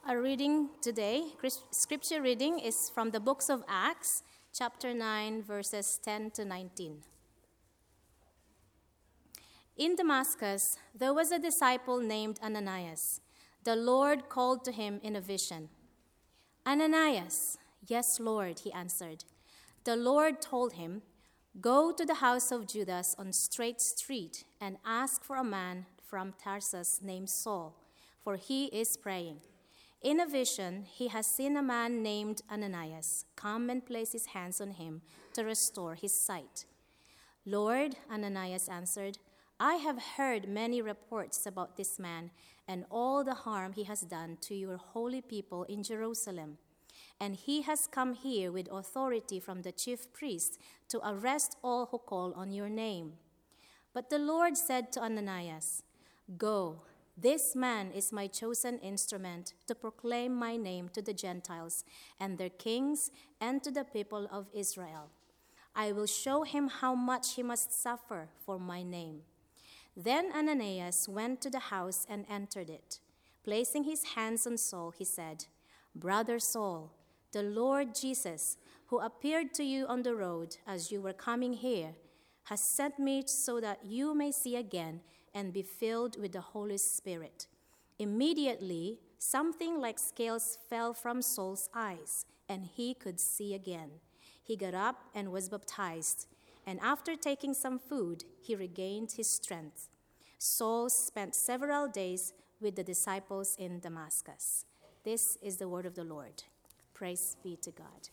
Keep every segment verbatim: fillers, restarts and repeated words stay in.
Our reading today, scripture reading, is from the books of Acts, chapter nine, verses ten to nineteen. In Damascus, there was a disciple named Ananias. The Lord called to him in a vision. "Ananias." "Yes, Lord," he answered. The Lord told him, "Go to the house of Judas on Straight Street and ask for a man from Tarsus named Saul, for he is praying. In a vision, he has seen a man named Ananias come and place his hands on him to restore his sight." "Lord," Ananias answered, "I have heard many reports about this man and all the harm he has done to your holy people in Jerusalem. And he has come here with authority from the chief priests to arrest all who call on your name." But the Lord said to Ananias, "Go, this man is my chosen instrument to proclaim my name to the Gentiles and their kings and to the people of Israel. I will show him how much he must suffer for my name." Then Ananias went to the house and entered it. Placing his hands on Saul, he said, "Brother Saul, the Lord Jesus, who appeared to you on the road as you were coming here, has sent me so that you may see again and be filled with the Holy Spirit." Immediately, something like scales fell from Saul's eyes, and he could see again. He got up and was baptized, and after taking some food, he regained his strength. Saul spent several days with the disciples in Damascus. This is the word of the Lord. Praise be to God.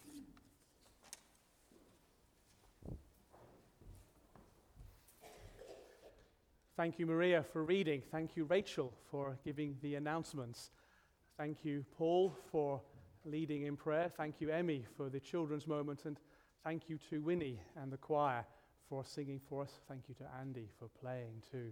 Thank you, Maria, for reading. Thank you, Rachel, for giving the announcements. Thank you, Paul, for leading in prayer. Thank you, Emmy, for the children's moment. And thank you to Winnie and the choir for singing for us. Thank you to Andy for playing too.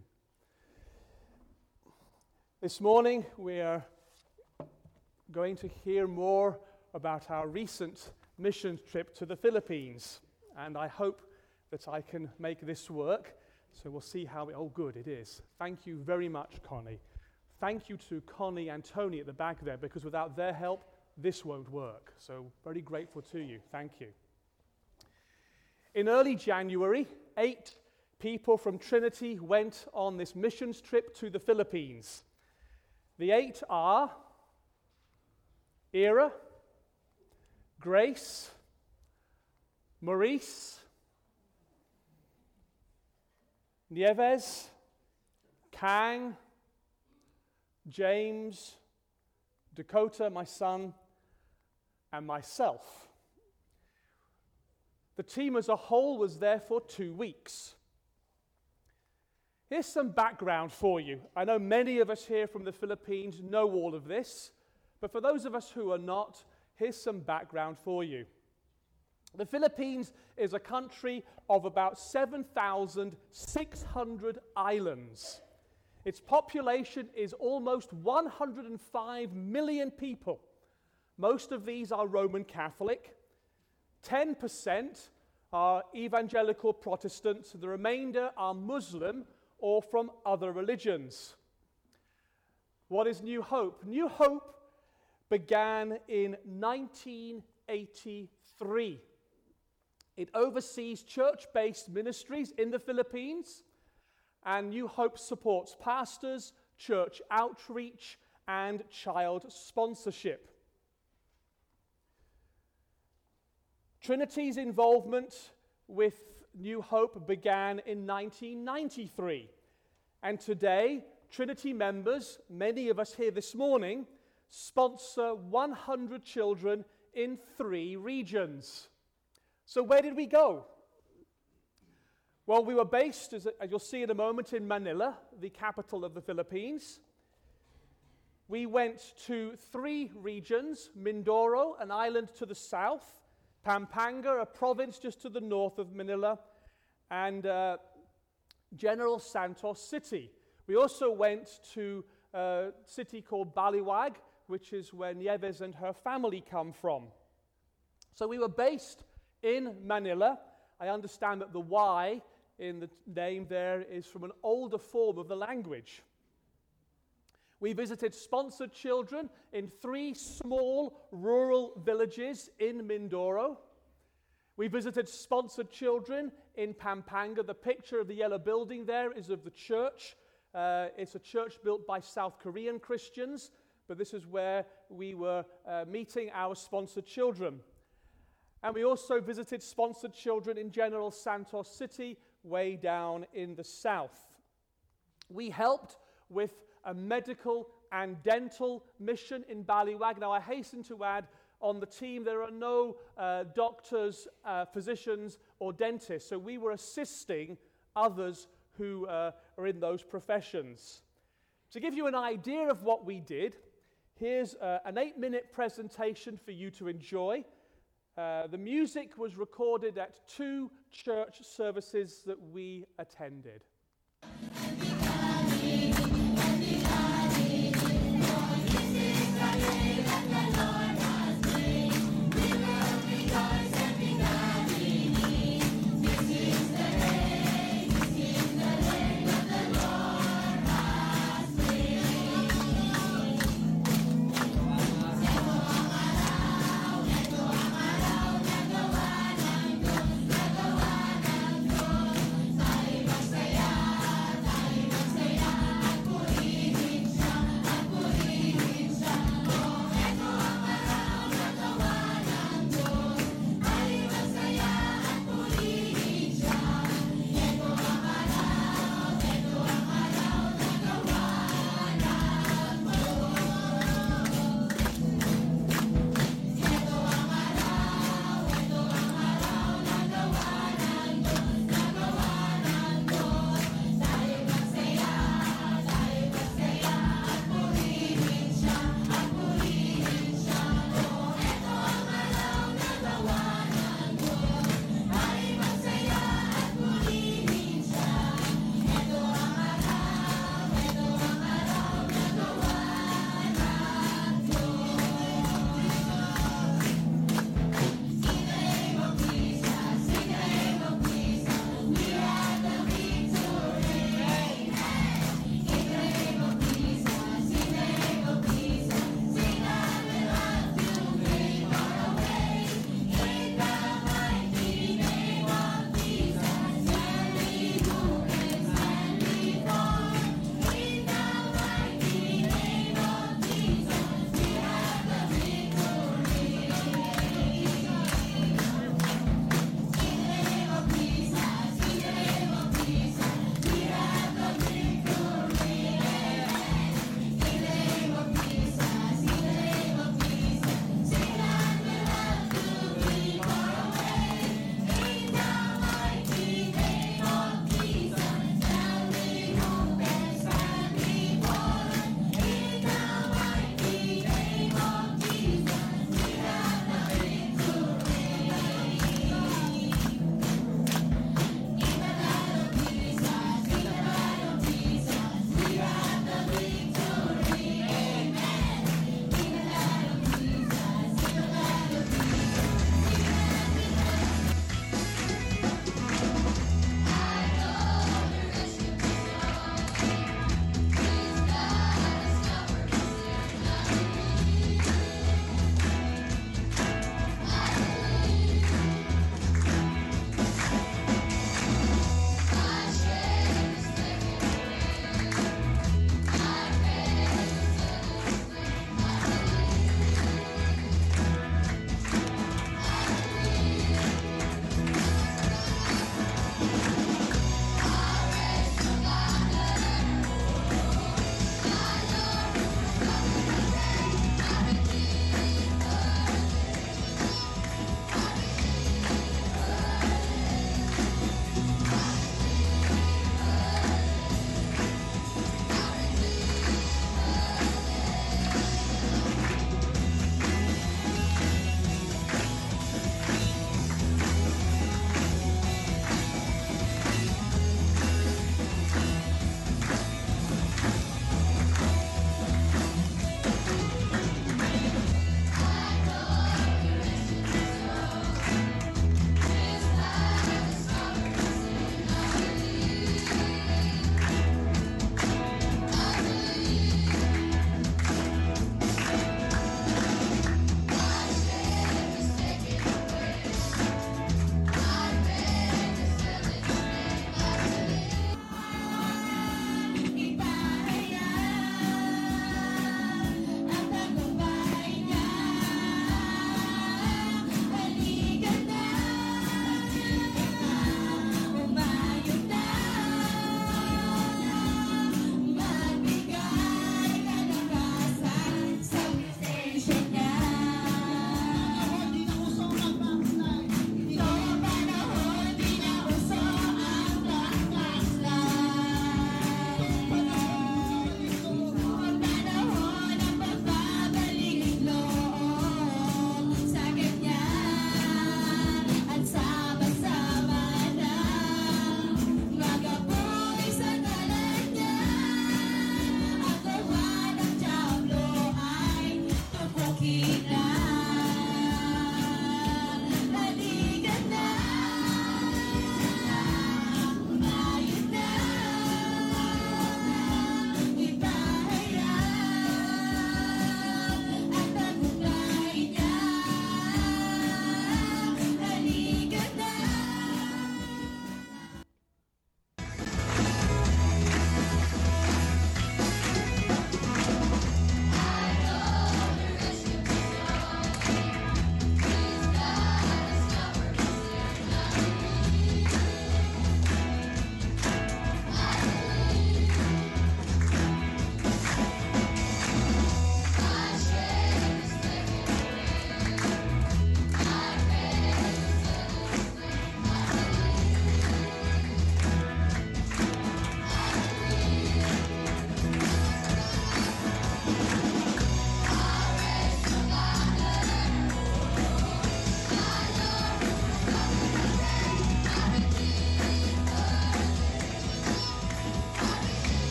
This morning, we are going to hear more about our recent mission trip to the Philippines. And I hope that I can make this work. So we'll see how it, oh good, it is. Thank you very much, Connie. Thank you to Connie and Tony at the back there, because without their help, this won't work. So very grateful to you. Thank you. In early January, eight people from Trinity went on this missions trip to the Philippines. The eight are Ira, Grace, Maurice, Nieves, Kang, James, Dakota, my son, and myself. The team as a whole was there for two weeks. Here's some background for you. I know many of us here from the Philippines know all of this, but for those of us who are not, here's some background for you. The Philippines is a country of about seven thousand six hundred islands. Its population is almost one hundred five million people. Most of these are Roman Catholic. ten percent are evangelical Protestant. The remainder are Muslim or from other religions. What is New Hope? New Hope began in nineteen eighty-three. It oversees church-based ministries in the Philippines, and New Hope supports pastors, church outreach, and child sponsorship. Trinity's involvement with New Hope began in nineteen ninety-three, and today, Trinity members, many of us here this morning, sponsor one hundred children in three regions. So where did we go? Well, we were based, as you'll see in a moment, in Manila, the capital of the Philippines. We went to three regions: Mindoro, an island to the south; Pampanga, a province just to the north of Manila; and uh, General Santos City. We also went to a city called Baliwag, which is where Nieves and her family come from. So we were based in Manila. I understand that the Y in the name there is from an older form of the language. We visited sponsored children in three small rural villages in Mindoro. We visited sponsored children in Pampanga. The picture of the yellow building there is of the church. Uh, it's a church built by South Korean Christians, but this is where we were uh, meeting our sponsored children. And we also visited sponsored children in General Santos City, way down in the south. We helped with a medical and dental mission in Baliwag. Now, I hasten to add, on the team, there are no uh, doctors, uh, physicians, or dentists, so we were assisting others who uh, are in those professions. To give you an idea of what we did, here's uh, an eight-minute presentation for you to enjoy. Uh, the music was recorded at two church services that we attended.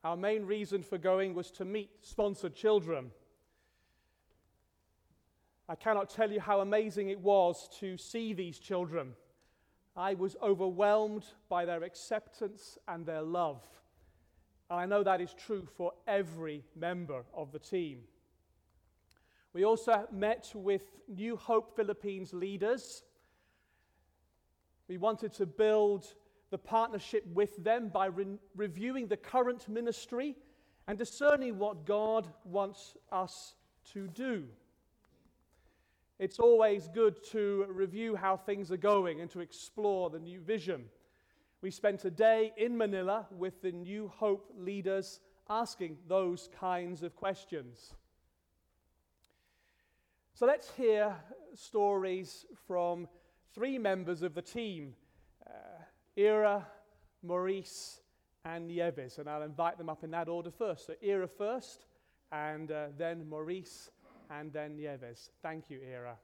Our main reason for going was to meet sponsored children. I cannot tell you how amazing it was to see these children. I was overwhelmed by their acceptance and their love. And I know that is true for every member of the team. We also met with New Hope Philippines leaders. We wanted to build the partnership with them by re- reviewing the current ministry and discerning what God wants us to do. It's always good to review how things are going and to explore the new vision. We spent a day in Manila with the New Hope leaders asking those kinds of questions. So let's hear stories from three members of the team, uh, Ira, Maurice, and Nieves. And I'll invite them up in that order first. So Ira first, and uh, then Maurice, and then Nieves. Thank you, Ira.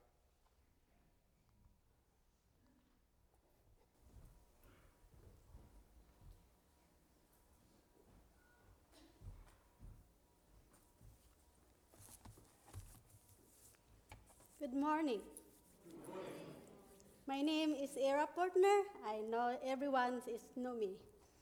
Good morning. Good morning. My name is Ira Portner. I know everyone is know me.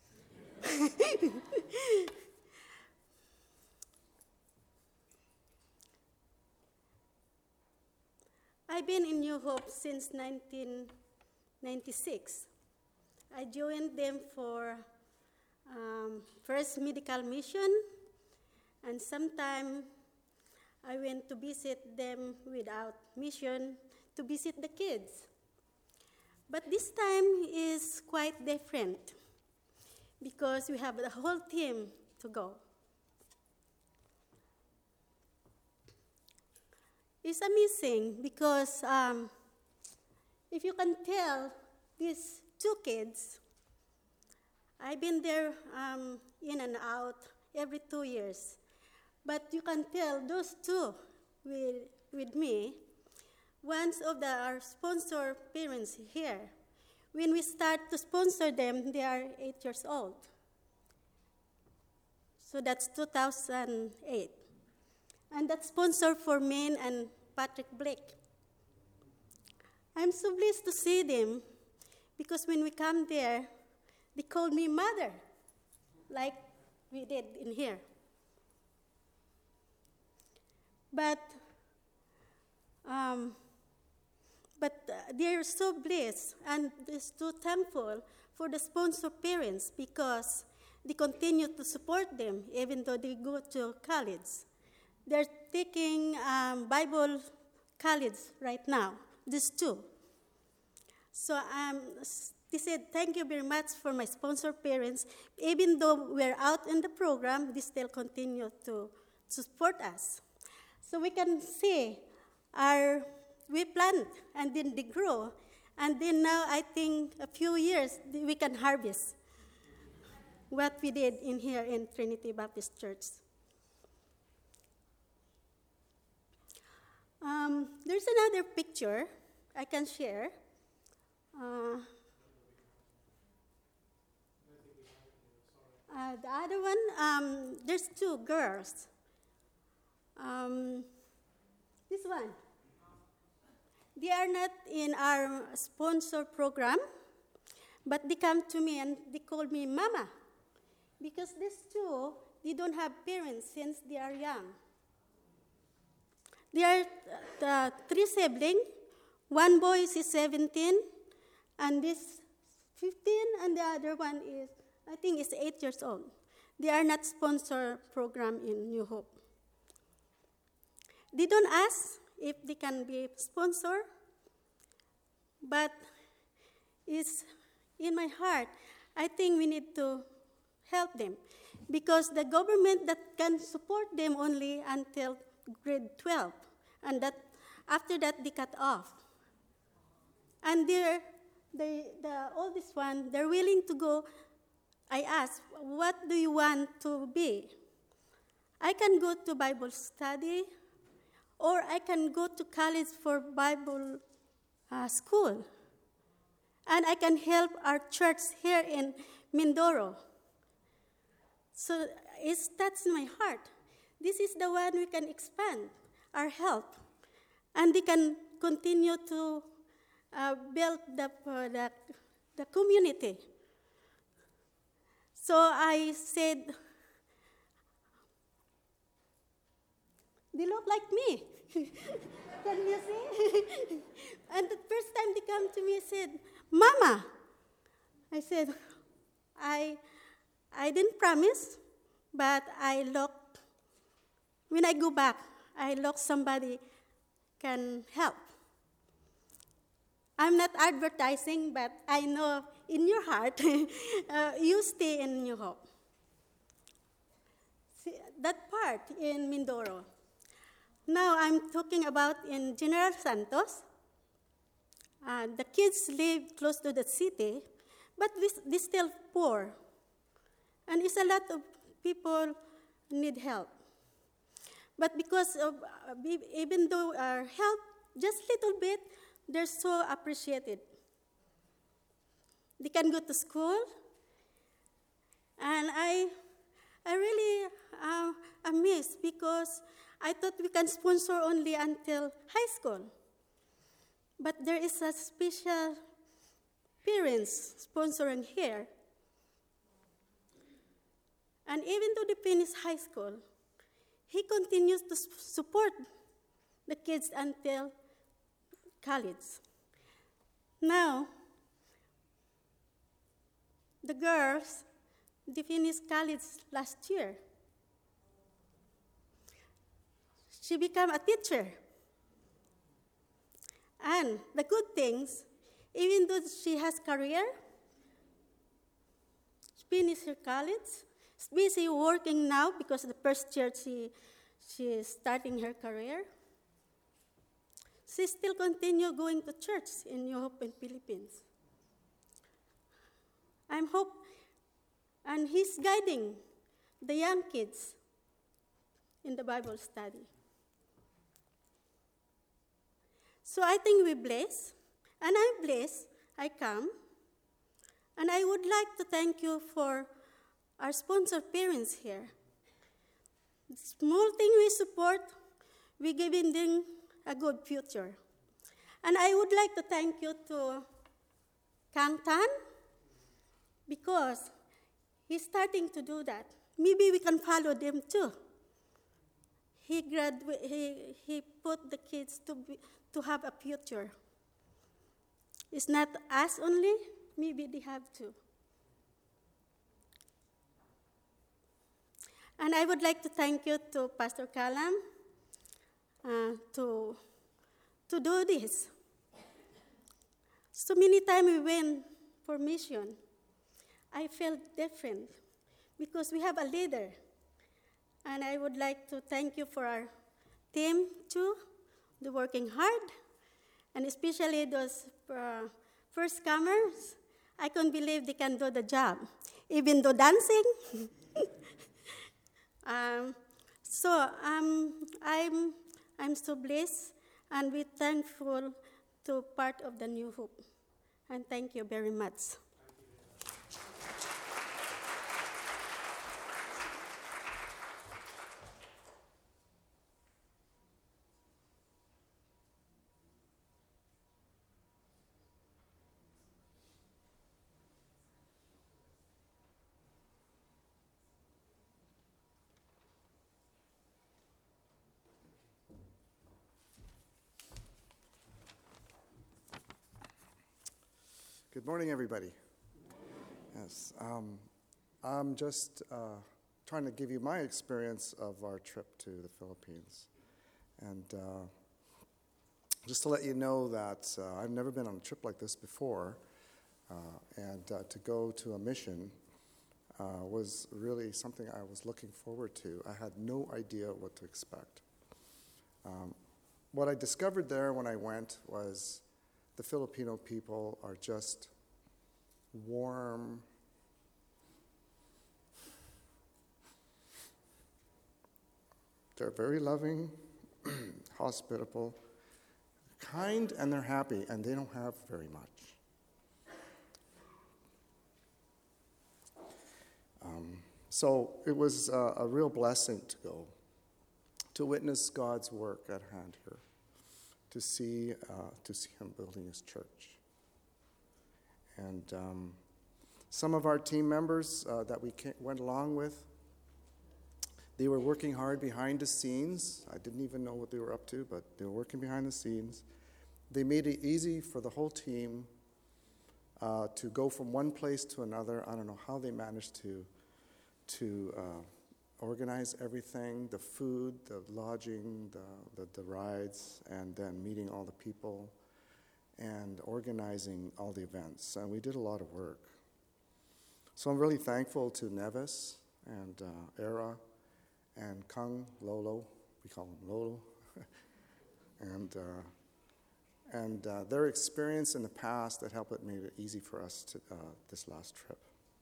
I've been in New Hope since nineteen ninety-six. I joined them for um, first medical mission, and sometime I went to visit them without mission to visit the kids. But this time is quite different because we have the whole team to go. It's amazing because um, if you can tell these two kids, I've been there um, in and out every two years. But you can tell those two with, with me, one of the, our sponsor parents here, when we start to sponsor them, they are eight years old. So that's two thousand eight. And that's sponsor for Maine and Patrick Blake. I'm so pleased to see them because when we come there, they called me mother, like we did in here. But, um, but uh, they're so blessed and they're so thankful for the sponsor parents because they continue to support them even though they go to college. They're taking um, Bible college right now, these two. So um, they said, thank you very much for my sponsor parents. Even though we're out in the program, they still continue to, to support us. So we can see our, we plant and then they grow. And then now I think a few years we can harvest what we did in here in Trinity Baptist Church. Um, there's another picture I can share. Uh, uh, the other one, um, there's two girls. Um, this one. They are not in our sponsor program, but they come to me and they call me Mama. Because these two, they don't have parents since they are young. They are uh, three siblings. One boy is seventeen, and this fifteen, and the other one is, I think, is eight years old. They are not sponsor program in New Hope. They don't ask if they can be sponsor, but it's in my heart. I think we need to help them because the government that can support them only until grade twelve, and that after that they cut off. And they're, they, the oldest one, they're willing to go. I asked, what do you want to be? I can go to Bible study, or I can go to college for Bible uh, school. And I can help our church here in Mindoro. So it's touched my heart. This is the one we can expand our help, and we can continue to uh, build the, uh, the, the community. So I said, they look like me. Can you see? And the first time they come to me, said, Mama. I said, I, I didn't promise, but I look, when I go back, I look somebody can help. I'm not advertising, but I know in your heart, uh, you stay in New Hope. See, that part in Mindoro. Now I'm talking about in General Santos. Uh, the kids live close to the city, but they're still poor. And it's a lot of people need help. But because of, uh, even though our help, just little bit, they're so appreciated. They can go to school, and I, I really uh, amazed because I thought we can sponsor only until high school. But there is a special parents sponsoring here. And even though they finish high school, he continues to support the kids until college. Now, the girls, they finished college last year. She became a teacher. And the good things, even though she has career, she finished her college, she's busy working now because the first year she, she is starting her career. She still continue going to church in New Hope in Philippines. I'm hope, and he's guiding the young kids in the Bible study. So I think we're blessed, and I'm blessed. I come, and I would like to thank you for our sponsor parents here. The small thing we support, we giving them a good future. And I would like to thank you to Kang Tan, because he's starting to do that. Maybe we can follow them too. He gradu- he, he put the kids to, be, to have a future. It's not us only, maybe they have to. And I would like to thank you to Pastor Kalam uh, to, to do this. So many times we went for mission. I felt different because we have a leader. And I would like to thank you for our team too. They're working hard. And especially those uh, first comers, I can't believe they can do the job, even though dancing. um, so um, I'm, I'm so blessed, and we're thankful to part of the New Hope. And thank you very much. Good morning, everybody. Yes, um, I'm just uh, trying to give you my experience of our trip to the Philippines. And uh, just to let you know that uh, I've never been on a trip like this before, uh, and uh, to go to a mission uh, was really something I was looking forward to. I had no idea what to expect. Um, what I discovered there when I went was the Filipino people are just warm, they're very loving, hospitable, kind, and they're happy, and they don't have very much. Um, So it was uh, a real blessing to go, to witness God's work at hand here, to see uh, to see him building his church. And um, some of our team members uh, that we went along with, they were working hard behind the scenes. I didn't even know what they were up to, but they were working behind the scenes. They made it easy for the whole team uh, to go from one place to another. I don't know how they managed to, to uh, organize everything, the food, the lodging, the, the, the rides, and then meeting all the people and organizing all the events. And we did a lot of work. So I'm really thankful to Nevis and uh, Era and Kung, Lolo, we call him Lolo, and uh, and uh, their experience in the past that helped it made it easy for us to uh, this last trip.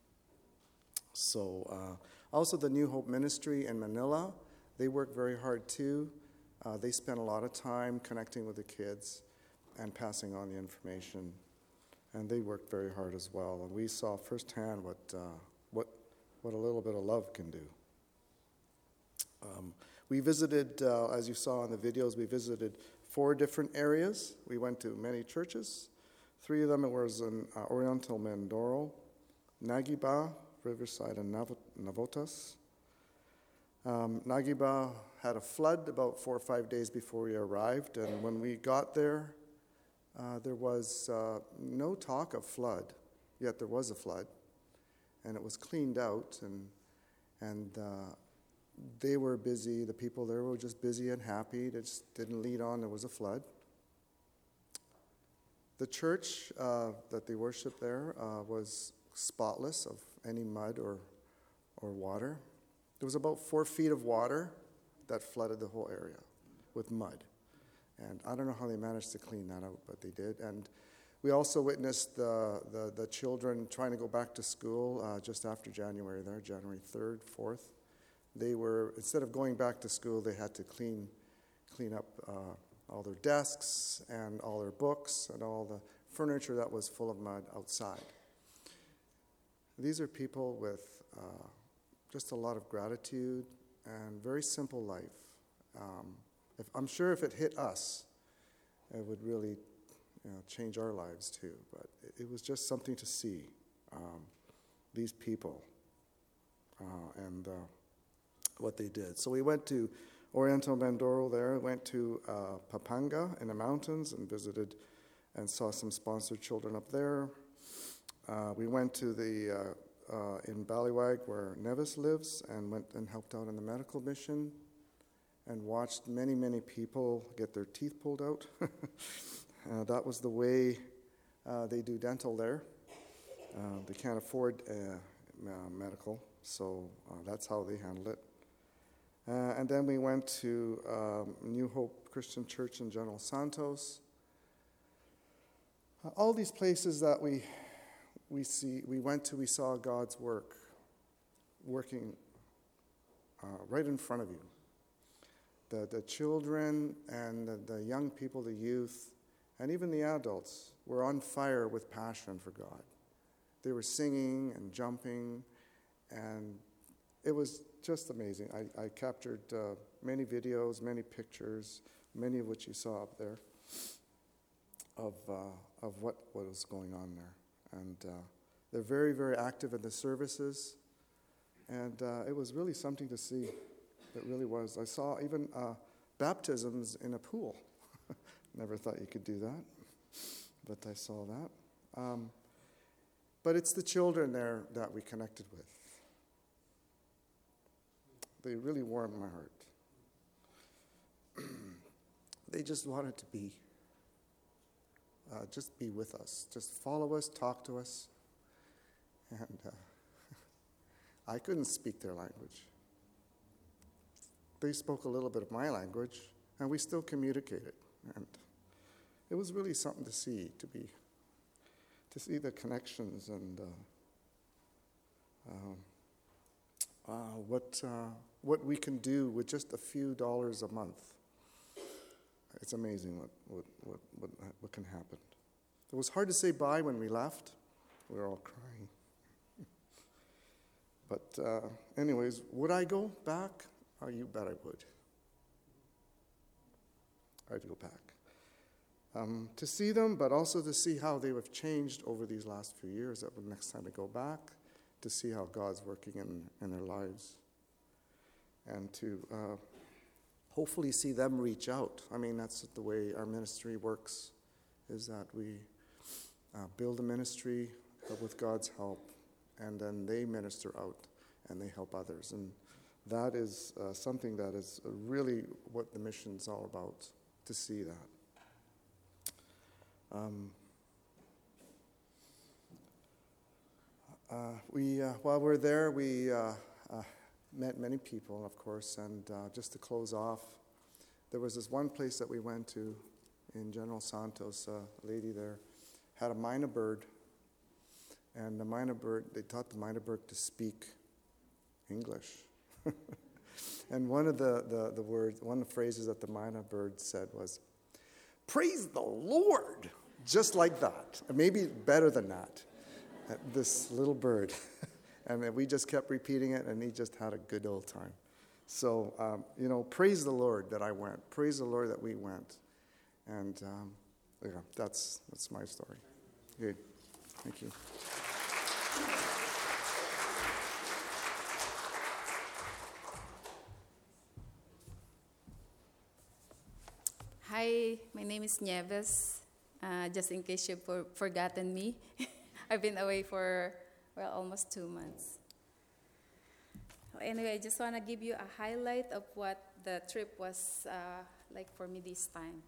So uh, also the New Hope Ministry in Manila, they work very hard too. Uh, they spend a lot of time connecting with the kids and passing on the information, and they worked very hard as well. And we saw firsthand what uh, what what a little bit of love can do. Um, we visited, uh, as you saw in the videos, we visited four different areas. We went to many churches. Three of them was in uh, Oriental Mindoro, Nagiba, Riverside, and Nav- Navotas. Um, Nagiba had a flood about four or five days before we arrived, and when we got there, uh, there was uh, no talk of flood, yet there was a flood, and it was cleaned out, and and uh, they were busy. The people there were just busy and happy. They just didn't lead on there was a flood. The church uh, that they worshiped there uh, was spotless of any mud or or water. There was about four feet of water that flooded the whole area with mud. And I don't know how they managed to clean that out, but they did. And we also witnessed the, the, the children trying to go back to school uh, just after January there, January third, fourth. They were, instead of going back to school, they had to clean clean up uh, all their desks and all their books and all the furniture that was full of mud outside. These are people with uh, just a lot of gratitude and very simple life. Um, if, I'm sure if it hit us, it would really you know, change our lives too. But it, it was just something to see, um, these people uh, and uh, what they did. So we went to Oriental Mindoro there, went to uh, Pampanga in the mountains and visited and saw some sponsored children up there. Uh, we went to the, uh, uh, in Baliwag where Nevis lives and went and helped out in the medical mission and watched many, many people get their teeth pulled out. uh, that was the way uh, they do dental there. Uh, they can't afford uh, uh, medical, so uh, that's how they handle it. Uh, and then we went to um, New Hope Christian Church in General Santos. Uh, all these places that we we see, we went to, we saw God's work working uh, right in front of you. The the children and the, the young people, the youth, and even the adults were on fire with passion for God. They were singing and jumping, and it was just amazing. I, I captured uh, many videos, many pictures, many of which you saw up there, of uh, of what, what was going on there. And uh, they're very, very active in the services. And uh, it was really something to see. It really was. I saw even uh, baptisms in a pool. Never thought you could do that, but I saw that. Um, but it's the children there that we connected with. They really warmed my heart. They just wanted to be, uh, just be with us, just follow us, talk to us. And uh, I couldn't speak their language. They spoke a little bit of my language, and we still communicated. And it was really something to see, to be, to see the connections and uh, um, uh, what uh, what we can do with just a few dollars a month. It's amazing what what what what, what can happen. It was hard to say bye when we left. We were all crying. But uh, anyways, would I go back? Oh, you bet I would. I'd go back. Um, to see them, but also to see how they have changed over these last few years. That would next time I go back, to see how God's working in, in their lives. And to uh, hopefully see them reach out. I mean, that's the way our ministry works, is that we uh, build a ministry with God's help, and then they minister out and they help others. And that is uh, something that is really what the mission's all about, to see that. Um, uh, we, uh, while we're there, we uh, uh, met many people, of course, and uh, just to close off, there was this one place that we went to in General Santos. Uh, a lady there had a mynah bird, and the mynah bird, they taught the mynah bird to speak English. And one of the, the, the words, one of the phrases that the mynah bird said was, "Praise the Lord," just like that. Maybe better than that. This little bird. And we just kept repeating it, and he just had a good old time. So, um, you know, praise the Lord that I went. Praise the Lord that we went. And, um, yeah, that's that's my story. Good. Thank you. Hi, my name is Nieves. Uh, just in case you've for- forgotten me, I've been away for, well, almost two months. Anyway, I just want to give you a highlight of what the trip was uh, like for me this time.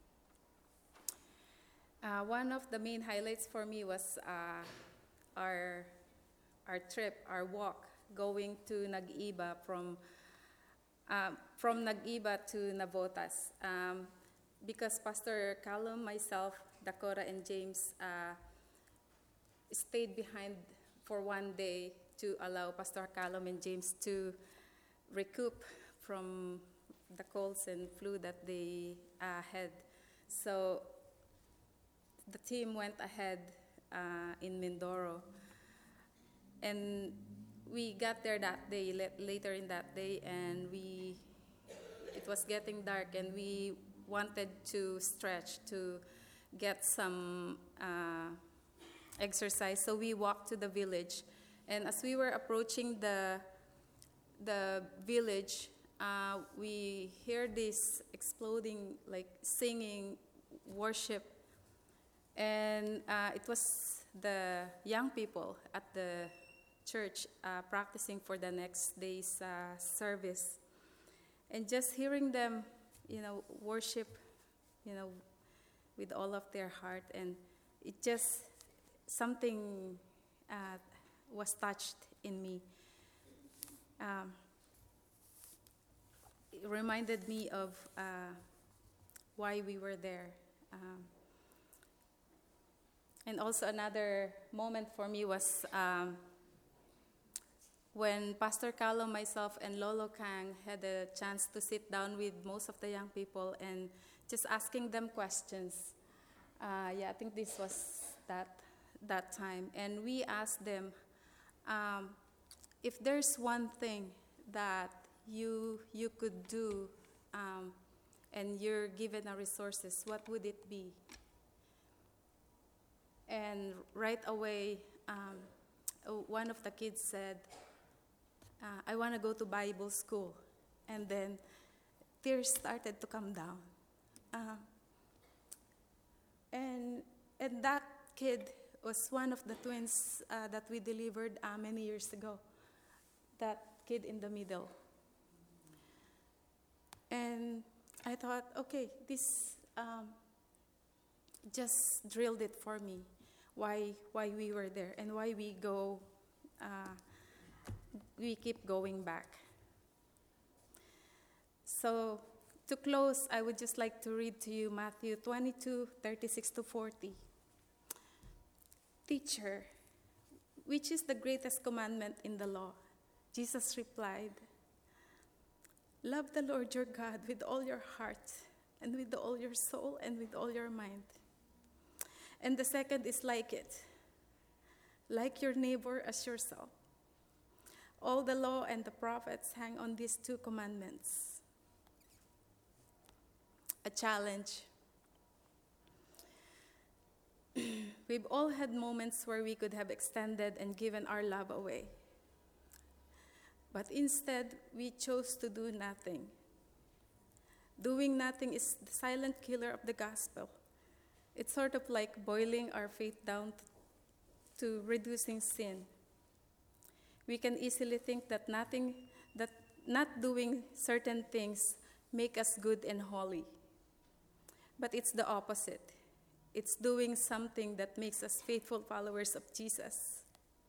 Uh, one of the main highlights for me was uh, our our trip, our walk, going to Nag-Iba from uh, from Nag-Iba to Navotas. Um, because Pastor Callum, myself, Dakota, and James uh, stayed behind for one day to allow Pastor Callum and James to recoup from the colds and flu that they uh, had. So the team went ahead uh, in Mindoro. And we got there that day, later in that day, and we, it was getting dark, and we wanted to stretch to get some uh, exercise. So we walked to the village. And as we were approaching the, the village, uh, we hear this exploding, like singing, worship. And uh, it was the young people at the church uh, practicing for the next day's uh, service. And just hearing them, you know, worship, you know, with all of their heart. And it just, something uh, was touched in me. Um, it reminded me of uh, why we were there. Um, and also another moment for me was um, when Pastor Callum, myself, and Lolo Kang had a chance to sit down with most of the young people and just asking them questions. Uh, yeah, I think this was that that time. And we asked them, um, if there's one thing that you you could do um, and you're given the resources, what would it be? And right away, um, one of the kids said, Uh, I want to go to Bible school. And then tears started to come down. Uh, and, and that kid was one of the twins uh, that we delivered uh, many years ago. That kid in the middle. And I thought, okay, this um, just drilled it for me, why, why we were there and why we go uh, we keep going back. So to close, I would just like to read to you Matthew twenty-two, thirty-six to forty. Teacher, which is the greatest commandment in the law? Jesus replied, love the Lord your God with all your heart and with all your soul and with all your mind. And the second is like it, like your neighbor as yourself. all the law and the prophets hang on these two commandments. A challenge. We've all had moments where we could have extended and given our love away. But instead, we chose to do nothing. Doing nothing is the silent killer of the gospel. It's sort of like boiling our faith down to reducing sin. We can easily think that nothing, that not doing certain things make us good and holy. But it's the opposite. It's doing something that makes us faithful followers of Jesus.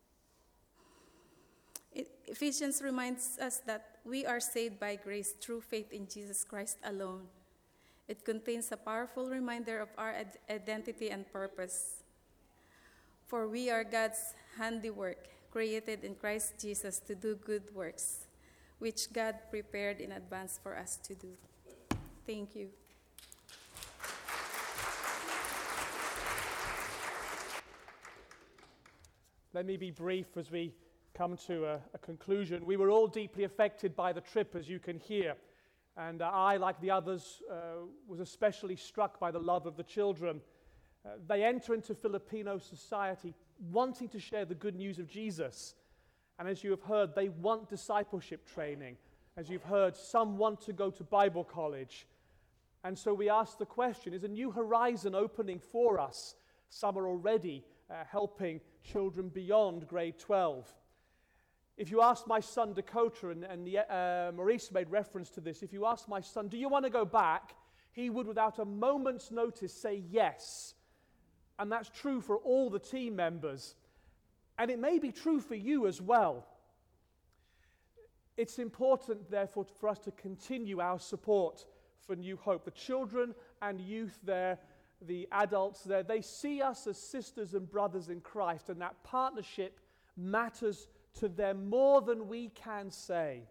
It, Ephesians reminds us that we are saved by grace through faith in Jesus Christ alone. It contains a powerful reminder of our ad- identity and purpose. For we are God's handiwork, created in Christ Jesus to do good works, which God prepared in advance for us to do. Thank you. Let me be brief as we come to a, a conclusion. We were all deeply affected by the trip, as you can hear. And uh, I, like the others, uh, was especially struck by the love of the children. Uh, they enter into Filipino society wanting to share the good news of Jesus. And as you have heard, they want discipleship training. As you've heard, some want to go to Bible college. And so we ask the question, is a new horizon opening for us? Some are already uh, helping children beyond grade twelve. If you ask my son Dakota, and, and uh, Maurice made reference to this, if you ask my son, do you want to go back? He would, without a moment's notice, say yes. And that's true for all the team members. And it may be true for you as well. It's important, therefore, for us to continue our support for New Hope. The children and youth there, the adults there, they see us as sisters and brothers in Christ, and that partnership matters to them more than we can say.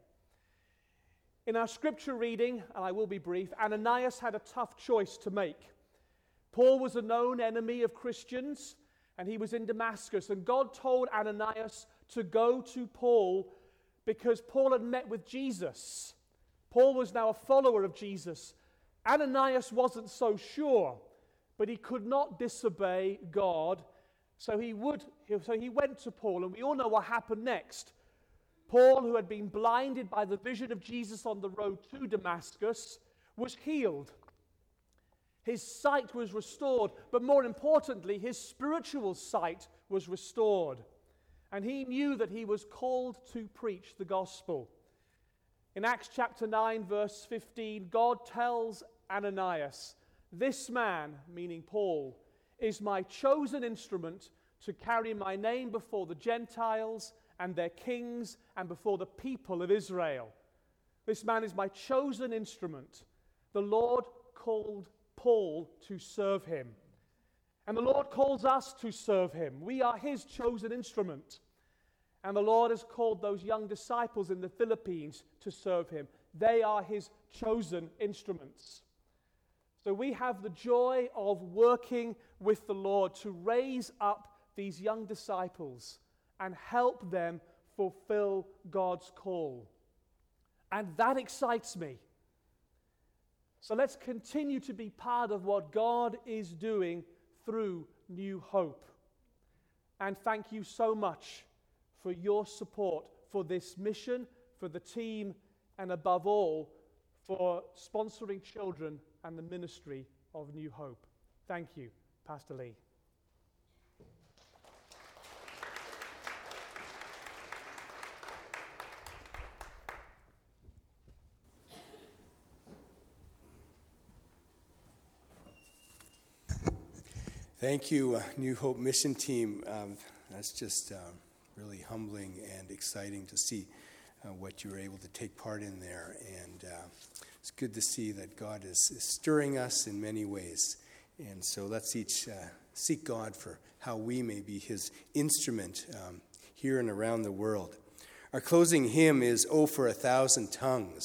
In our scripture reading, and I will be brief, Ananias had a tough choice to make. Paul was a known enemy of Christians, and he was in Damascus, and God told Ananias to go to Paul because Paul had met with Jesus. Paul was now a follower of Jesus. Ananias wasn't so sure, but he could not disobey God. So he would. So he went to Paul, and we all know what happened next. Paul, who had been blinded by the vision of Jesus on the road to Damascus, was healed. His sight was restored, but more importantly, his spiritual sight was restored. And he knew that he was called to preach the gospel. In Acts chapter nine, verse fifteen, God tells Ananias, "This man," meaning Paul, "is my chosen instrument to carry my name before the Gentiles and their kings and before the people of Israel." This man is my chosen instrument. The Lord called Paul to serve him. And the Lord calls us to serve him. We are his chosen instrument. And the Lord has called those young disciples in the Philippines to serve him. They are his chosen instruments. So we have the joy of working with the Lord to raise up these young disciples and help them fulfill God's call. And that excites me. So let's continue to be part of what God is doing through New Hope. And thank you so much for your support for this mission, for the team, and above all, for sponsoring children and the ministry of New Hope. Thank you, Pastor Lee. Thank you, uh, New Hope Mission Team. Um, that's just uh, really humbling and exciting to see uh, what you were able to take part in there. And uh, it's good to see that God is, is stirring us in many ways. And so let's each uh, seek God for how we may be his instrument um, here and around the world. Our closing hymn is "Oh, for a Thousand Tongues."